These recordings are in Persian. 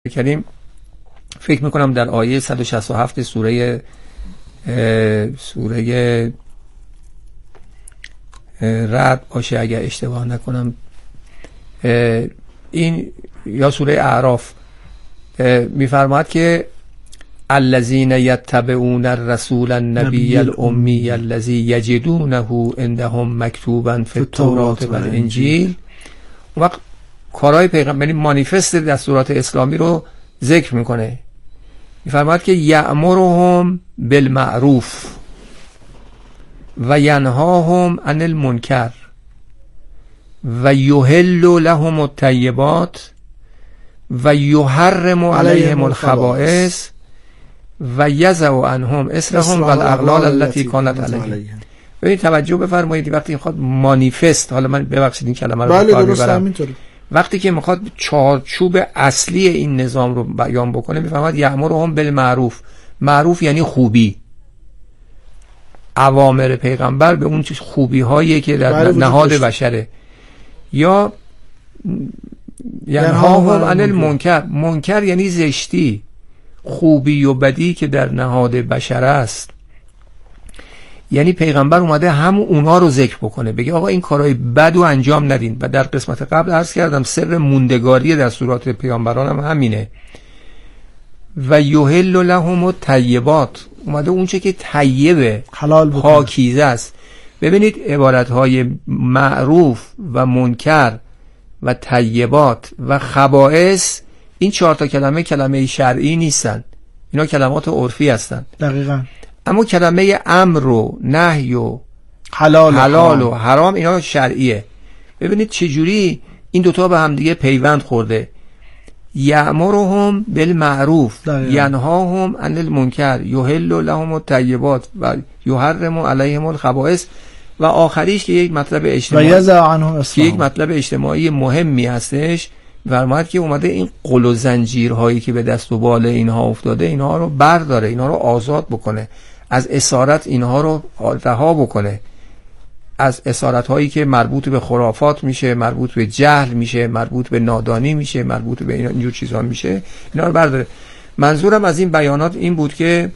کریم فکر میکنم در آیه 167 سوره رعد باشه اگر اشتباه نکنم، این یا سوره اعراف میفرماد که الذین یتبعون الرسول النبی الامی الذی یجدونه عندهم مکتوبا فی التوراة و الانجیل. وقت کارهای پیغمبری مانیفست دستورات اسلامی رو ذکر میکنه، میفرماد که یأمرهم بالمعروف و ینهاهم عن المنکر و یحل لهم الطیبات و یحرم علیهم الخبائث و یضع عنهم اصرهم و الاغلال التي كانت علیهم. ببین توجه بفرمایید، وقتی میخواد مانیفست، حالا من ببخشید این کلمه رو بله درست همینطوره، وقتی که میخواد چارچوب اصلی این نظام رو بیان بکنه میفهمد یأمرهم بالمعروف. معروف یعنی خوبی، اوامر پیغمبر به اون خوبی هایی که در نهاد بشره. یا ینهاهم عن المنکر، منکر یعنی زشتی، خوبی و بدی که در نهاد بشر است. یعنی پیغمبر اومده همون اونا رو ذکر بکنه، بگه آقا این کارهای بد رو انجام ندین. و در قسمت قبل عرض کردم سر موندگاری دستورات پیامبران هم همینه. و یحل لهم الطیبات، اومده اونچه که طیبه، حلال بکنه، پاکیزه است. ببینید عبارتهای معروف و منکر و طیبات و خبائث، این 4 تا کلمه شرعی نیستن، اینا کلمات عرفی هستن. دقیقاً. اما کلمه امر و نهی و حلال و حرام اینا شرعیه. ببینید چجوری این دوتا به هم دیگه پیوند خورده. یأمرهم بالمعروف ینهاهم عن المنکر یحل لهم الطیبات و یحرم علیهم الخبائث. و آخریش که یک مطلب اجتماعی، و یضع عنهم اصرهم، یک مطلب اجتماعی مهمی هستش، فرماید که اومده این قل و زنجیرهایی که به دست و بال اینها افتاده اینها رو برداره، اینها رو آزاد بکنه، از اسارت اینها رو رها بکنه، از اسارت هایی که مربوط به خرافات میشه، مربوط به جهل میشه، مربوط به نادانی میشه، مربوط به اینجور چیزا میشه، اینا رو برداره. منظورم از این بیانات این بود که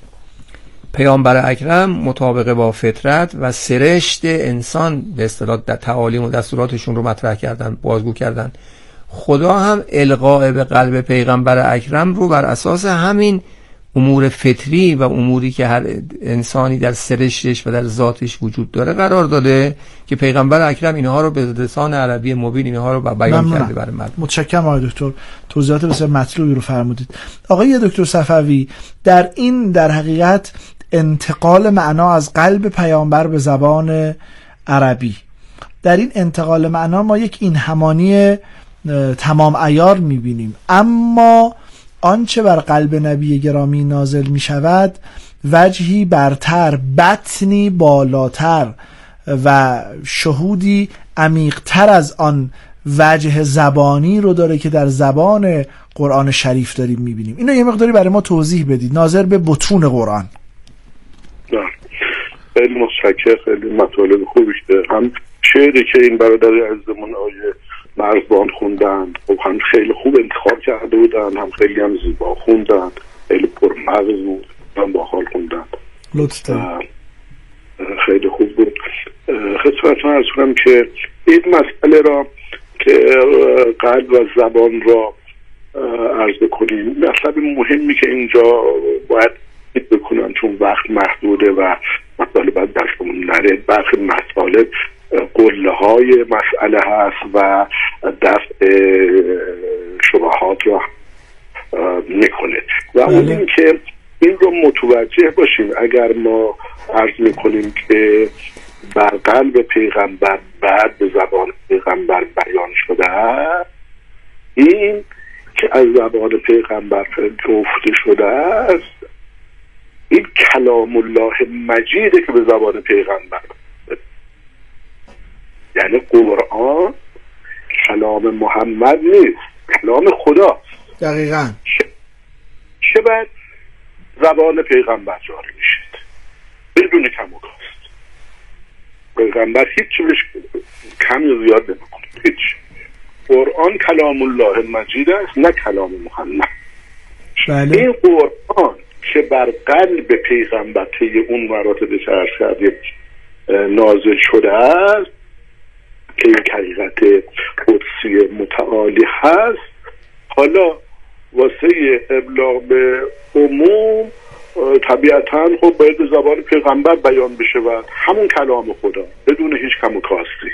پیامبر اکرم مطابق با فطرت و سرشت انسان به اصطلاح در تعالیم و دستوراتشون رو مطرح کردن، بازگو کردن. خدا هم القاء به قلب پیغمبر اکرم رو بر اساس همین امور فطری و اموری که هر انسانی در سرشتش و در ذاتش وجود داره قرار داده که پیغمبر اکرم اینها رو به لسان عربی مبین اینها رو بیان کرده برای مردم. متشکرم آقای دکتر، توضیحات بسیار مطلوبی رو فرمودید. آقای دکتر صفوی، در حقیقت انتقال معنا از قلب پیامبر به زبان عربی، در این انتقال معنا ما یک این همانی تمام عیار میبینیم، اما آنچه بر قلب نبی گرامی نازل می شود وجهی برتر، بطنی بالاتر و شهودی عمیقتر از آن وجه زبانی رو داره که در زبان قرآن شریف داریم می بینیم. اینو یه مقداری برای ما توضیح بدید ناظر به بطون قرآن. خیلی متشکرم، خیلی مطالب خوبی شده. هم شعری که این برادر عزیزمون آیه مرزبان خوندن هم خیلی خوب انتخاب کرده بودن، هم خیلی هم زیبا خوندن، خیلی پرمغز بود، هم باحال خوندن، لطفا خیلی خوب بود. خدمتتون عرض کنم که این مسئله را که قلب و زبان را عرض بکنیم، مطلب مهمی که اینجا باید بکنن چون وقت محدوده و مطالب باید دستمون نره. برخی مطالب قله های مسئله هست و دفع شبهات را میکنه و اون این که این رو متوجه باشیم. اگر ما عرض میکنیم که بر قلب پیغمبر بعد به زبان پیغمبر بیان شده، این که از زبان پیغمبر گفته شده است، این کلام الله مجیده که به زبان پیغمبر، یعنی قرآن کلام محمد نیست، کلام خداست. دقیقاً چه بر زبان پیغمبر جاری میشد بدون کم و کاست. پیغمبر هیچ چیزش کم یا زیاد نمیکنه، هیچ. قرآن کلام الله مجید است نه کلام محمد. بله. این قرآن که بر قلب پیغمبر طی اون مراتب چرخ کردیم نازل شده است که این حقیقت قدسی متعالی هست، حالا واسه ابلاغ به عموم طبیعتاً خب باید به زبان پیغمبر بیان بشه و همون کلام خدا بدون هیچ کم و کاستی.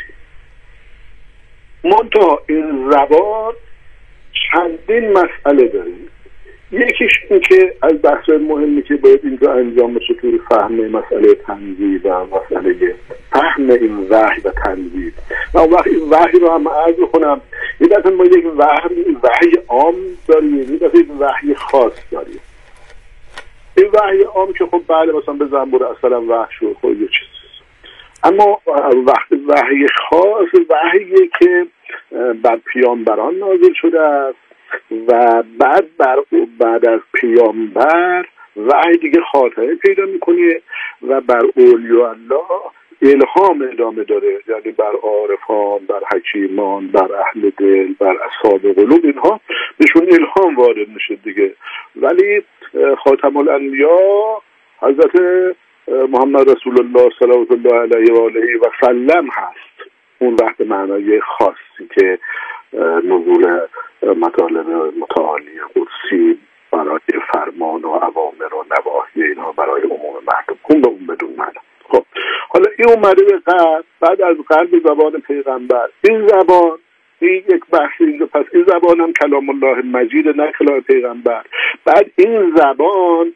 منتها این زبان چندین مسئله داریم. یکیش این که از بحث مهمی که باید اینجا انجام بشه توی فهم مسئله تنزیل و مسئله فهم این وحی و تنزیل. و اون وقت این وحی رو هم عرض کنم، یه دفعه ما یک وحی عام داریم، یه دفعه یک وحی خاص داریم. این وحی عام که خب بعد مثلا به زنبور اصلا وحی شد خب یه چیز، اما وحی خاص وحیه که بر پیامبران نازل شده است و بعد از پیامبر وحی دیگه خاتمه پیدا میکنه و بر اولیاء الله الهام ادامه داره، یعنی بر عارفان، بر حکیمان، بر اهل دل، بر اصحاب قلوب، اینها بهشون الهام وارد میشه دیگه. ولی خاتم الانبیا حضرت محمد رسول الله صلوات الله علیه و آله و سلم هست، اون وقت معنای خاصی که نزول مطالب متعالی قدسی برای فرمان و اوامر و نواهی اینها برای عموم مردم، اون به اون بدون معنی. خب حالا این اومده به قلب، بعد از قلب زبان پیغمبر، این زبان این یک بحث اینجا، پس این زبان هم کلام الله مجید نه کلام پیغمبر. بعد این زبان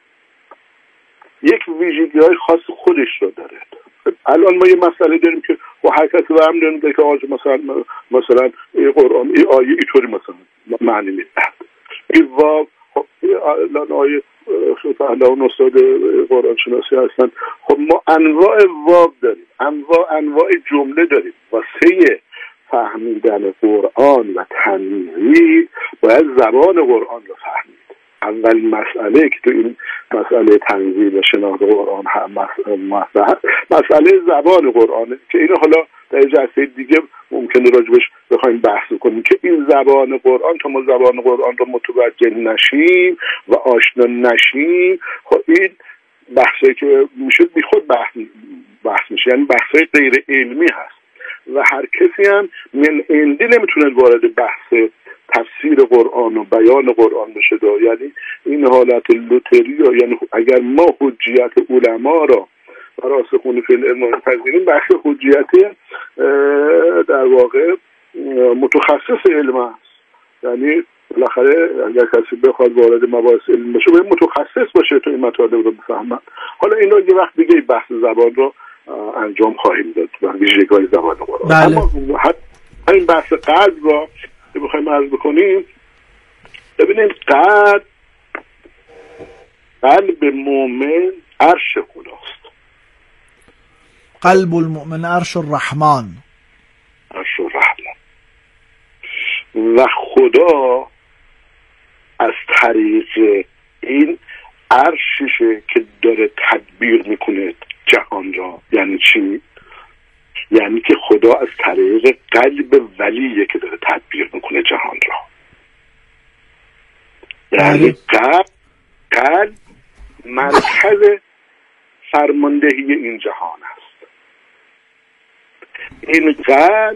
یک ویژگی‌های خاص خودش رو داره. الان ما یه مسئله داریم که با هر کسی هم داریم که آج مثلا قرآن این آیه اینطوری مثلا معنی میده، این واو الان آیه الان استاد قرآن شناسی هستن، خب ما انواع واو داریم، انواع جمله داریم. واسه فهمیدن قرآن و تنزیل باید زبان قرآن رو فهمید. اول مسئله که تو این مسئله تنزیل و شناخت قرآن هم مسئله زبان قرآنه که اینو حالا در جلسه دیگه ممکنه راجبش بخوایم بحث کنیم که این زبان قرآن، تا ما زبان قرآن رو متوجه نشیم و آشنا نشیم، خب این بحثی که میشه بی خود بحث میشه، یعنی بحثی غیر علمی هست و هر کسی هم من عندی نمیتونه وارد بحث تفسیر قرآن و بیان قرآن بشه. یعنی این حالت لوتری، یعنی اگر ما حجیت علما را راسخون فی العلم پذیریم، بحث حجیت در واقع متخصص علم است. یعنی بالاخره اگر کسی بخواد وارد مباحث علم بشه باید متخصص باشه تا این مطالب رو بفهمه. حالا اینا یه وقت دیگه بحث زبان رو انجام خواهیم داد و ویژگی‌های زبان قرآن. بله. اما این بحث قلب رو که بخوایم عرض بکنیم، ببینید قلب مومن عرش خداست. قلب المؤمن عرش الرحمن. عرش الرحمن. و خدا از طریق این عرششه که داره تدبیر میکنه جهان را. یعنی چی؟ یعنی که خدا از طریق قلب ولیه که داره تدبیر میکنه جهان را. یعنی قلب مرکز فرماندهی این جهان است. این قلب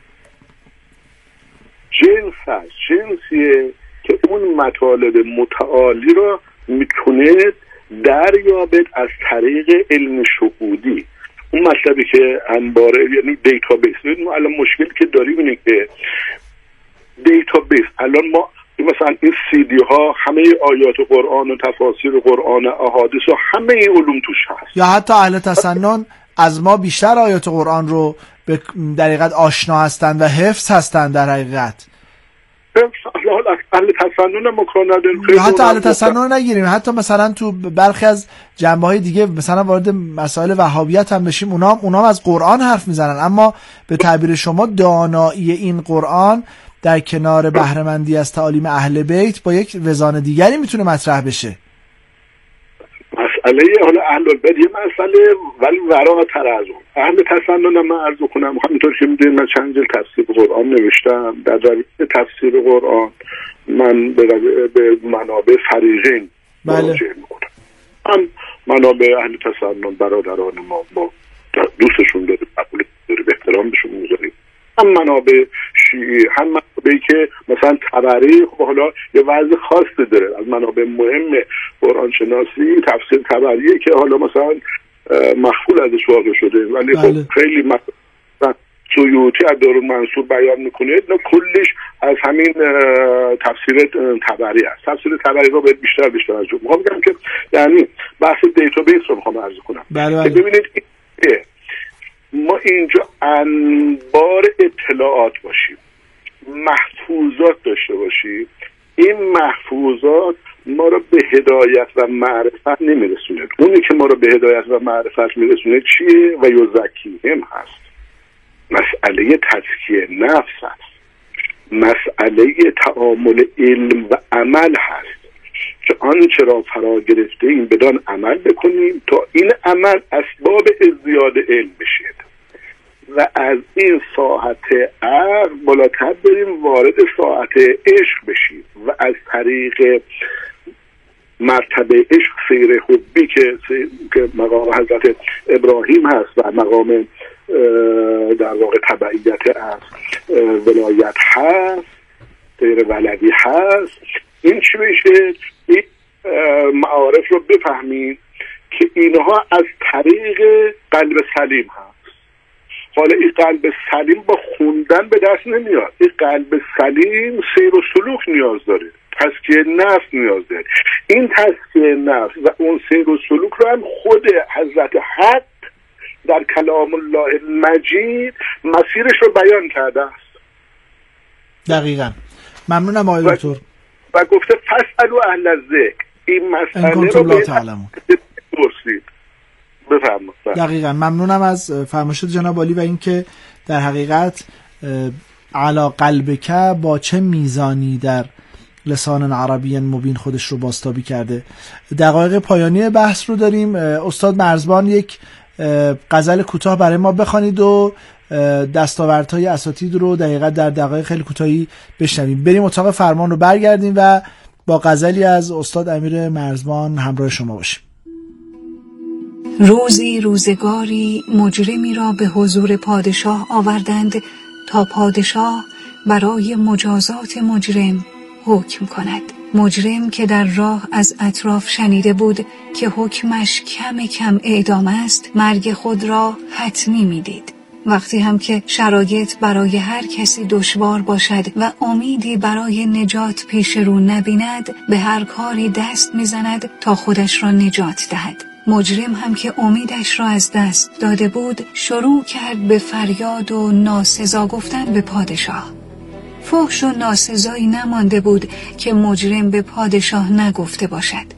جنسیه که اون مطالب متعالی را میتونه دریابد از طریق علم شهودی. اون مطلبی که انباره، یعنی دیتابیس. ما الان مشکلی که داریم اینه که دیتابیس، الان ما مثلا این CD ها همه آیات قرآن و تفاسیر قرآن، احادیث و همه علوم توش هست. یا حتی اهل تسنن از ما بیشتر آیات قرآن رو در حقیقت آشنا هستند و حفظ هستند در حقیقت. اهل تسنن مکان نداریم. حتی اهل تسنن نگیریم، حتی مثلا تو برخی از جنبه‌های دیگه مثلا وارد مسائل وهابیت هم بشیم، اونا از قرآن حرف میزنن، اما به تعبیر شما دانایی این قرآن در کنار بهره‌مندی از تعالیم اهل بیت با یک وزان دیگری میتونه مطرح بشه. مسئله حالا اهل البیت یه مسئله، ولی وراتر از اون اهل تسنن من عرض کنم همینطور که میدونید من چند جلد تفسیر قرآن نوشتم. در روی تفسیر قرآن من به منابع فریقین مراجعه میکنم. هم منابع اهل تسنن برادران ما دوستشون داریم، قبول داریم، احترام بهشون میذاریم. هم منابع شیعی، هم منابعی که مثلا طبری خب حالا یه وضع خاصی داره. از منابع مهم قرآن شناسی تفسیر طبریه که حالا مثلا مخفول ازش واقع شده، ولی خب خیلی مثلا سیوطی از دارالمنصور بیان میکنه نه کلش از همین تفسیر طبری است. تفسیر طبری رو باید بیشتر از جو میخوام بگم که یعنی بحث دیتابیس رو میخوام عرض کنم. که ببینید ما اینجا انبار اطلاعات باشیم، محفوظات داشته باشیم. این محفوظات ما رو به هدایت و معرفت نمیرسونه. اونی که ما رو به هدایت و معرفت میرسونه چیه؟ و یزکیهم هست، مسئله تزکیه نفس هست، مسئله تعامل علم و عمل هست که آنچه را فرا گرفته این بدان عمل بکنیم تا این عمل اسباب ازدیاد علم بشید و از این ساحت عقل بالاتر بریم وارد ساحت عشق بشیم و از طریق مرتبه عشق سیر حبی که مقام حضرت ابراهیم هست و مقام در واقع تبعیت از ولایت هست، سیر ولدی هست، این چی بشه؟ این معارف رو بفهمیم که اینها از طریق قلب سلیم هست. حالا این قلب سلیم با خوندن به دست نمیاد. این قلب سلیم سیر و سلوک نیاز داره، تزکیه نفس نیاز داره. این تزکیه نفس و اون سیر و سلوک رو هم خود حضرت حق در کلام الله مجید مسیرش رو بیان کرده است. دقیقاً. ممنونم آقای دکتر. و گفته فاسألوا اهل الذکر. این مسئله رو پرسید. بفرمایید. دقیقاً. ممنونم از فرمایشات جناب عالی و اینکه در حقیقت علی قلبک با چه میزانی در لسان عربی مبین خودش رو بازتابی کرده. دقایق پایانی بحث رو داریم. استاد مرزبان یک غزل کوتاه برای ما بخوانید و دستاوردهای اساتید رو دقیقاً در دقایق خیلی کوتاهی بشنویم. بریم اتاق فرمان رو برگردیم و با غزلی از استاد امیر مرزبان همراه شما باشیم. روزی روزگاری مجرمی را به حضور پادشاه آوردند تا پادشاه برای مجازات مجرم حکم کند. مجرم که در راه از اطراف شنیده بود که حکمش کم اعدام است، مرگ خود را حتمی می‌دید. وقتی هم که شرایط برای هر کسی دشوار باشد و امیدی برای نجات پیش رو نبیند، به هر کاری دست می‌زند تا خودش را نجات دهد. مجرم هم که امیدش را از دست داده بود، شروع کرد به فریاد و ناسزا گفتن به پادشاه. فحش و ناسزایی نمانده بود که مجرم به پادشاه نگفته باشد.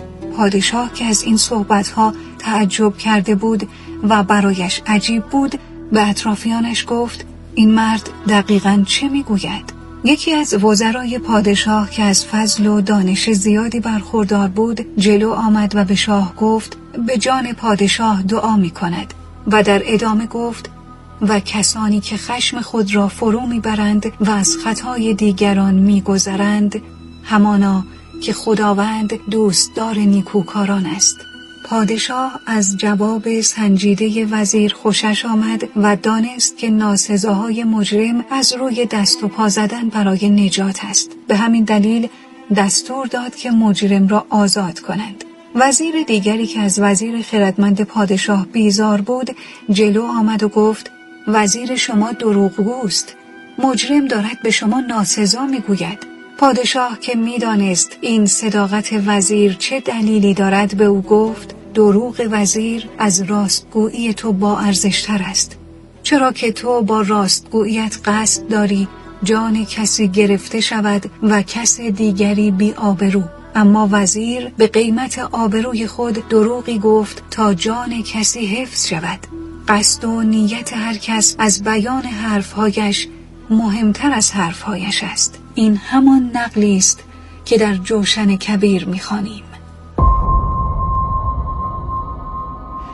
پادشاه که از این صحبتها تعجب کرده بود و برایش عجیب بود، به اطرافیانش گفت این مرد دقیقاً چه میگوید؟ یکی از وزرای پادشاه که از فضل و دانش زیادی برخوردار بود جلو آمد و به شاه گفت به جان پادشاه دعا می کند و در ادامه گفت و کسانی که خشم خود را فرو میبرند و از خطای دیگران میگذرند همانا که خداوند دوستدار نیکوکاران است. پادشاه از جواب سنجیده وزیر خوشش آمد و دانست که ناسزاهای مجرم از روی دست و پا زدن برای نجات است. به همین دلیل دستور داد که مجرم را آزاد کنند. وزیر دیگری که از وزیر خردمند پادشاه بیزار بود جلو آمد و گفت وزیر شما دروغگوست. مجرم دارد به شما ناسزا میگوید. پادشاه که میدانست این صداقت وزیر چه دلیلی دارد به او گفت دروغ وزیر از راستگویی تو با ارزشتر است، چرا که تو با راستگوییت قصد داری جان کسی گرفته شود و کس دیگری بی آبرو، اما وزیر به قیمت آبروی خود دروغی گفت تا جان کسی حفظ شود. قصد و نیت هر کس از بیان حرفهایش مهمتر از حرفهایش است. این همان نقلی است که در جوشن کبیر می‌خوانیم.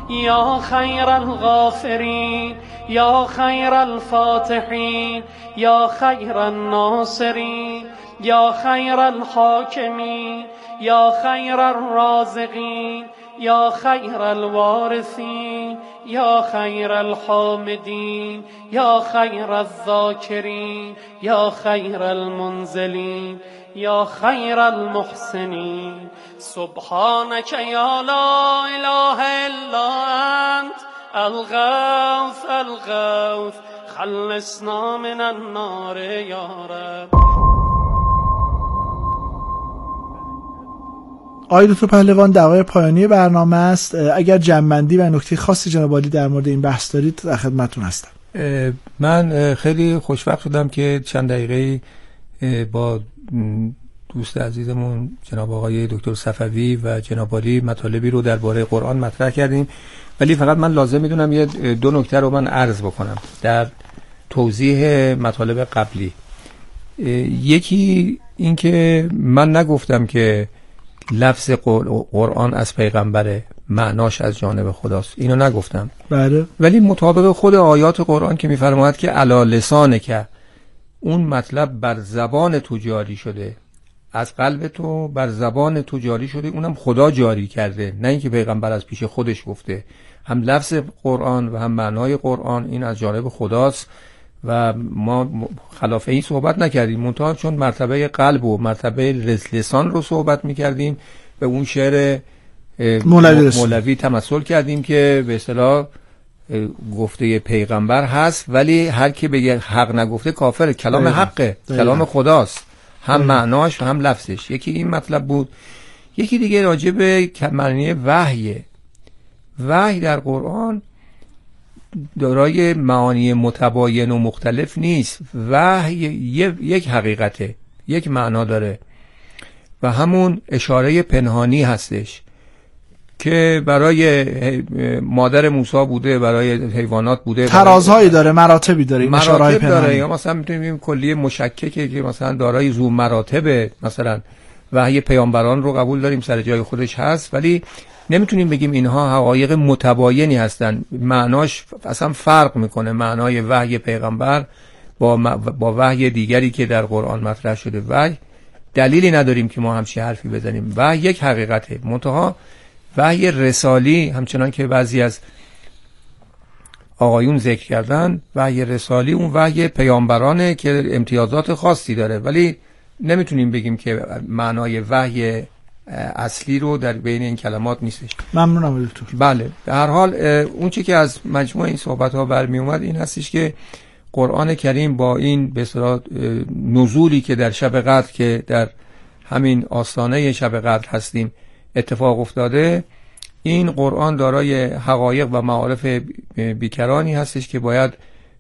یا خیر الغافرین یا خیر الفاتحین یا خیر الناصرین یا خیر الحاکمین یا خیر الرازقین یا خیر الوارثین یا خیر الحامدین یا خیر الذاکرین یا خیر المنزلین یا خیر المحسنین سبحانك یا لا اله الا انت الغوث الغوث خلصنا من النار یا رب. آقای دکتر پهلوان، دعوای پایانی برنامه است. اگر جمع‌بندی و نکته خاصی جناب عالی در مورد این بحث دارید در خدمتتون هستم. من خیلی خوشوقت شدم که چند دقیقه با دوست عزیزمون جناب آقای دکتر صفوی و جناب عالی مطالبی رو درباره قرآن مطرح کردیم، ولی فقط من لازم میدونم یه دو نکته رو من عرض بکنم در توضیح مطالب قبلی. یکی این که من نگفتم که لفظ قرآن از پیغمبره، معناش از جانب خداست، اینو نگفتم. بله. ولی مطابق خود آیات قرآن که میفرماید که علی لسانه، که اون مطلب بر زبان تو جاری شده، از قلب تو بر زبان تو جاری شده، اونم خدا جاری کرده، نه اینکه پیغمبر از پیش خودش گفته. هم لفظ قرآن و هم معنای قرآن این از جانب خداست و ما خلاف این صحبت نکردیم، منتها چون مرتبه قلب و مرتبه لسان رو صحبت میکردیم به اون شعر مولوی تمثل کردیم که به اصطلاح گفته پیغمبر هست، ولی هر کی بگه حق نگفته کافره. کلام حقه، کلام خداست، هم معناش و هم لفظش. یکی این مطلب بود. یکی دیگه راجع به معنی وحیه. وحی در قرآن دارای معانی متباین و مختلف نیست. وحی یک حقیقته، یک معنا داره و همون اشاره پنهانی هستش که برای مادر موسی بوده، برای حیوانات بوده، ترازهایی داره، مراتبی داره، مراتب داره. یا مثلا میتونیم بگیم کلیه مشککه که مثلا دارای ذو مراتبه. مثلا وحی پیامبران رو قبول داریم، سر جای خودش هست، ولی نمیتونیم بگیم اینها حقایق متباینی هستن. معناش اصلا فرق میکنه، معنای وحی پیغمبر با وحی دیگری که در قرآن مطرح شده. وحی دلیلی نداریم که ما همچین حرفی بزنیم. وحی یک حقیقته، منتها وحی رسالی همچنان که بعضی از آقایون ذکر کردن، وحی رسالی اون وحی پیامبرانه که امتیازات خاصی داره، ولی نمیتونیم بگیم که معنای وحی اصلی رو در بین این کلمات نیستش. ممنونم دکتر. بله، به هر حال اون چی که از مجموع این صحبت ها برمی اومد این هستش که قرآن کریم با این به اصطلاح نزولی که در شب قدر، که در همین آستانه شب قدر هستیم، اتفاق افتاده، این قرآن دارای حقایق و معارف بیکرانی هستش که باید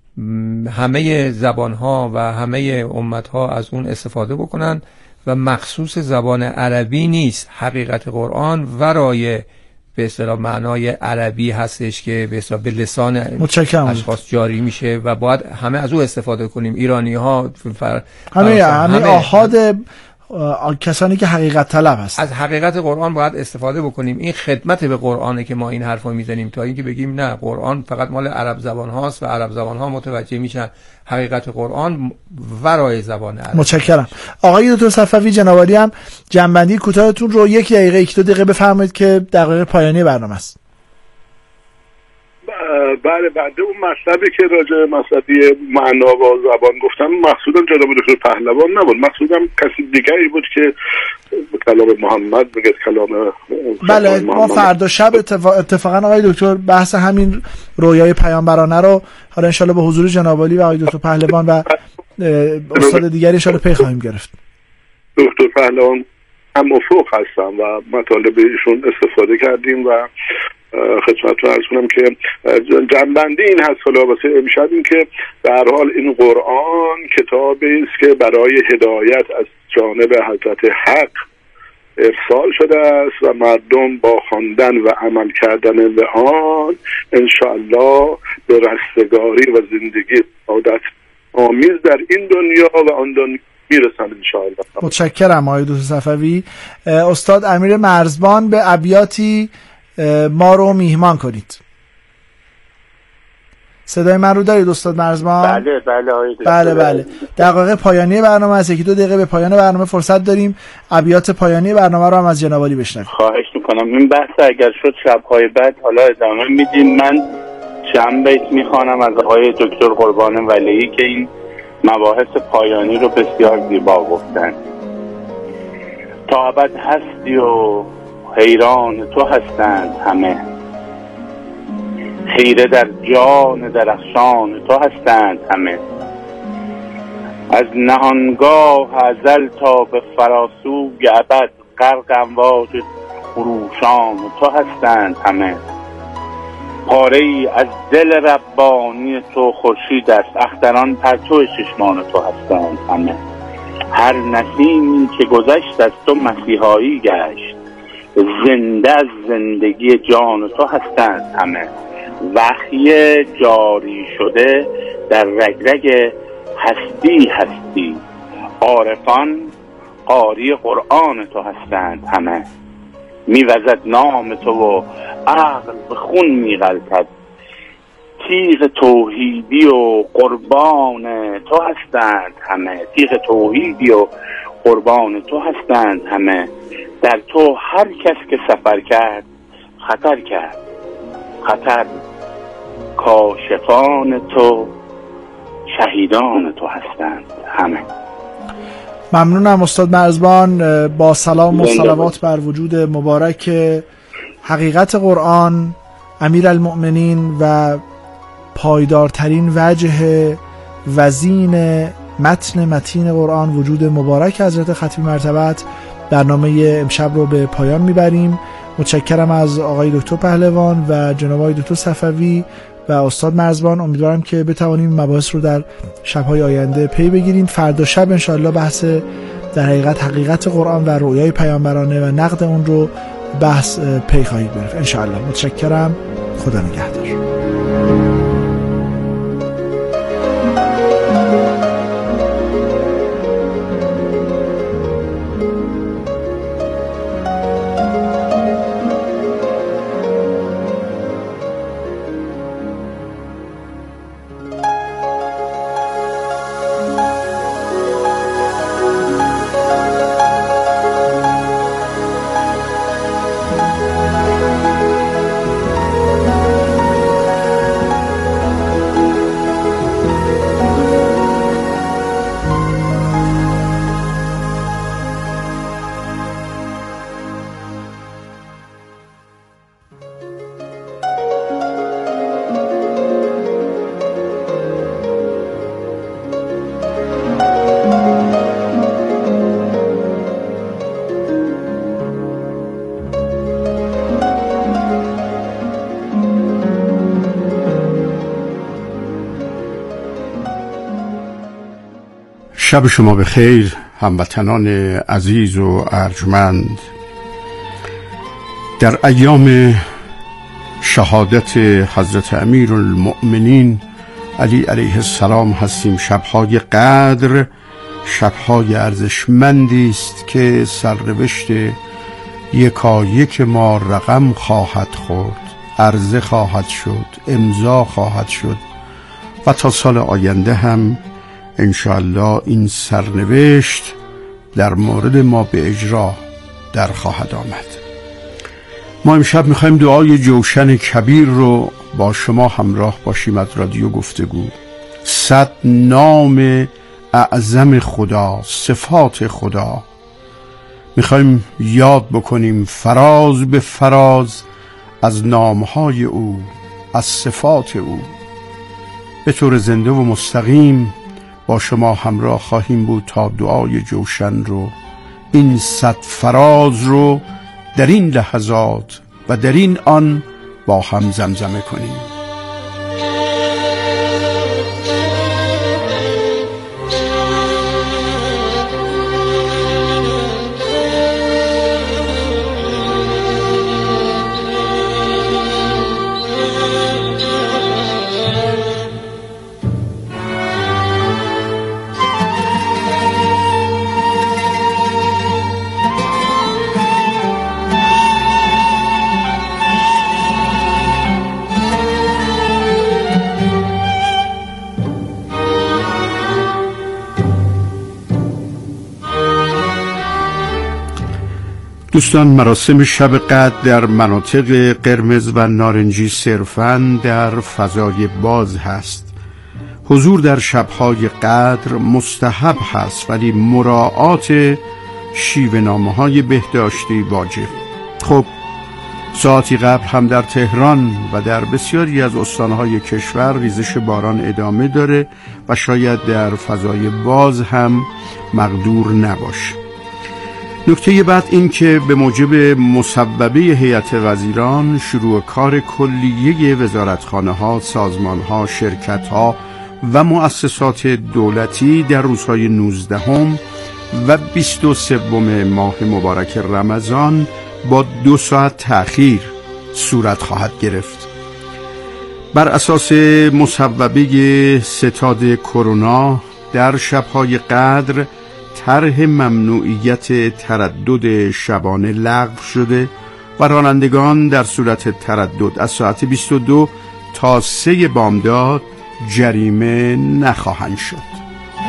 همه زبانها و همه امتها از اون استفاده بکنن و مخصوص زبان عربی نیست. حقیقت قرآن ورای به اصطلاح معنای عربی هستش که به اصطلاح به لسان اشخاص جاری میشه و باید همه از او استفاده کنیم. ایرانی ها همه آحاد کسانی که حقیقت طلب هست، از حقیقت قرآن باید استفاده بکنیم. این خدمت به قرآنه که ما این حرفا میزنیم، تا اینکه بگیم نه قرآن فقط مال عرب زبان هاست و عرب زبان ها متوجه میشن. حقیقت قرآن ورای زبان عرب. متشکرم. آقای دکتر صفوی، جناب عالی هم جنبندی کوتاهتون رو 1 دقیقه 1-2 دقیقه بفرمایید که دقیقه پایانی برنامه است. بله، بعد اون مطلبی که راجع به مسئله معنا و زبان گفتم، مقصودم جناب دکتر پهلوان نبود، مقصودم کسی دیگری بود که کلام محمد میگه کلام. بله، ما فردا شب اتفاقا آقای دکتر بحث همین رویای پیامبرانه رو حالا انشالله به حضور جناب عالی و آقای دکتر پهلوان و استاد دیگری انشالله پی خواهیم گرفت. دکتر پهلوان هم افق هستم و مطالب ایشون استفاده کردیم و خدمتتون عرض کنم که جنبندی این هست حالا واسه امشب، این که به هر حال این قرآن کتابی است که برای هدایت از جانب حضرت حق ارسال شده است و مردم با خواندن و عمل کردن به آن انشاءالله به رستگاری و زندگی سعادت آمیز در این دنیا و آن دنیا میرسن انشاءالله. متشکرم آقای دکتر صفوی. استاد امیر مرزبان، به ابیاتی ما رو میهمان کنید. صدای من رو دارید استاد مرزبان؟ بله بله. دقایق پایانی برنامه است. 1-2 دقیقه به پایان برنامه فرصت داریم. ابیات پایانی برنامه رو هم از جناب عالی بشنویم. خواهش میکنم. این بحث اگر شد شب‌های بعد حالا ادامه میدیم. من چند بیت میخوانم از آقای دکتر قربان ولیعی که این مباحث پایانی رو بسیار زیبا گفتن. تا ابد هستی و حیران تو هستند همه، خیره در جان درخشان تو هستند همه. از نهانگاه ازل تا به فراسوی ابد، غرق امواج خروشان تو هستند همه. پاره ای از دل ربانی تو خورشید است، اختران پرتو چشمان تو هستند همه. هر نسیمی که گذشت از تو مسیحایی گشت، زنده از زندگی جان تو هستند همه. وحی جاری شده در رگرگ هستی، عارفان قاری قرآن تو هستند همه. میوزد نام تو و عقل به خون میغلطد، تیغ توحیدی و قربان تو هستند همه. تیغ توحیدی و قربان تو هستند همه. در تو هر کس که سفر کرد خطر کرد، خطر کاشفان تو شهیدان تو هستند همه. ممنونم استاد مرزبان. با سلام و صلوات بر وجود مبارک حقیقت قرآن، امیرالمؤمنین و پایدارترین وجه وزین متین قرآن، وجود مبارک حضرت خطیب مرتبت، برنامه امشب رو به پایان میبریم. متشکرم از آقای دکتر پهلوان و جناب آقای دکتر صفوی و استاد مرزبان. امیدوارم که بتوانیم مباحث رو در شب‌های آینده پی بگیریم. فردا شب انشاءالله بحث در حقیقت قرآن و رؤیای پیامبرانه و نقد اون رو بحث پی خواهید گرفت انشاءالله. متشکرم. خدا نگهدار. شب شما بخیر هموطنان عزیز و ارجمند. در ایام شهادت حضرت امیرالمؤمنین علی علیه السلام هستیم. شب‌های قدر، شب‌های ارزشمندی است که سرنوشت یکایک ما رقم خواهد خورد، عرضه خواهد شد، امضا خواهد شد و تا سال آینده هم انشاءالله این سرنوشت در مورد ما به اجرا در خواهد آمد. ما امشب میخوایم دعای جوشن کبیر رو با شما همراه باشیم از رادیو گفتگو. 100 نام اعظم خدا، صفات خدا میخوایم یاد بکنیم، فراز به فراز از نامهای او، از صفات او. به طور زنده و مستقیم با شما همراه خواهیم بود تا دعای جوشن رو، این 100 فراز رو در این لحظات و در این آن با هم زمزمه کنیم. دوستان، مراسم شب قدر در مناطق قرمز و نارنجی صرفاً در فضای باز هست. حضور در شب‌های قدر مستحب هست، ولی مراعات شیوه‌نامه‌های بهداشتی واجب. خب ساعتی قبل هم در تهران و در بسیاری از استانهای کشور ریزش باران ادامه داره و شاید در فضای باز هم مقدور نباشه. نکته بعد این که به موجب مصوبه هیئت وزیران شروع کار کلیه وزارتخانه‌ها، سازمان‌ها، شرکت‌ها و مؤسسات دولتی در روزهای 19 و 23 ماه مبارک رمضان با 2 ساعت تأخیر صورت خواهد گرفت. بر اساس مصوبه ستاد کرونا در شب‌های قدر طرح ممنوعیت تردد شبانه لغو شده و رانندگان در صورت تردد از ساعت 22 تا 3 بامداد جریمه نخواهند شد.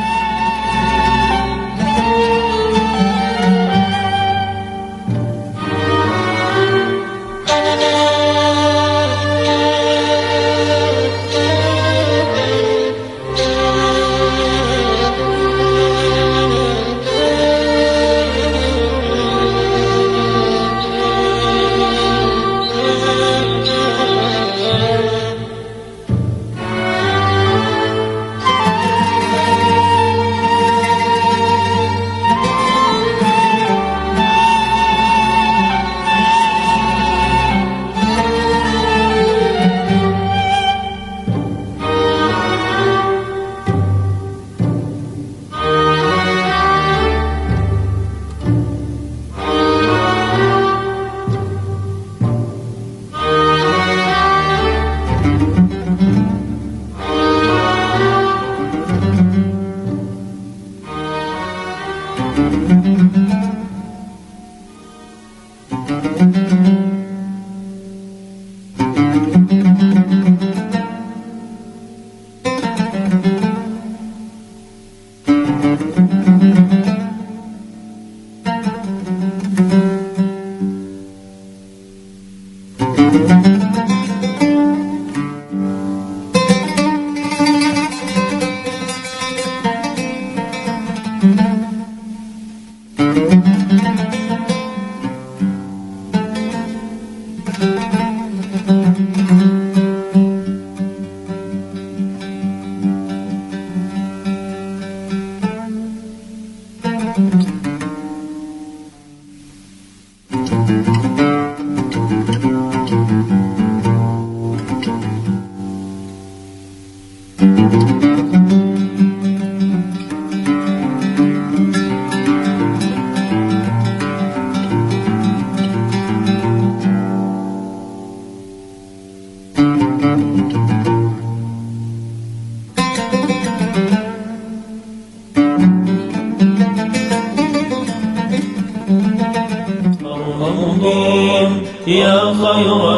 يا خير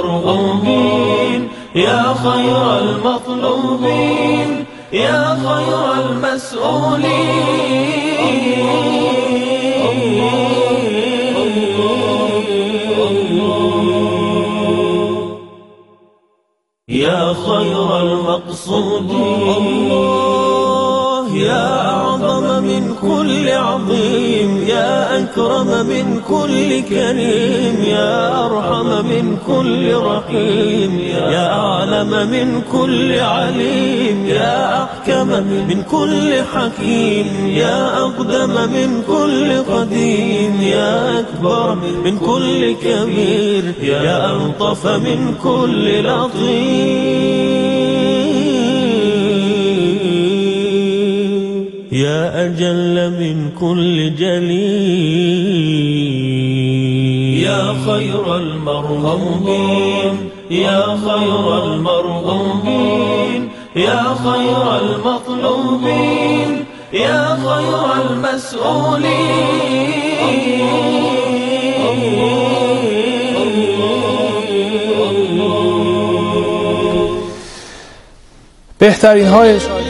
المرغوبين يا خير المطلوبين يا خير المسؤولين يا خير المقصودين يا أعظم من كل عظيم يا أكرم من كل كريم يا أرحم من كل رحيم يا أعلم من كل عليم يا أحكم من كل حكيم يا أقدم من كل قديم يا أكبر من كل كبير يا ألطف من كل لطيف يا أجل من كل جليل يا خير المرغوبين يا خير المرغوبين يا خير المطلوبين يا خير المسؤولين بهترین های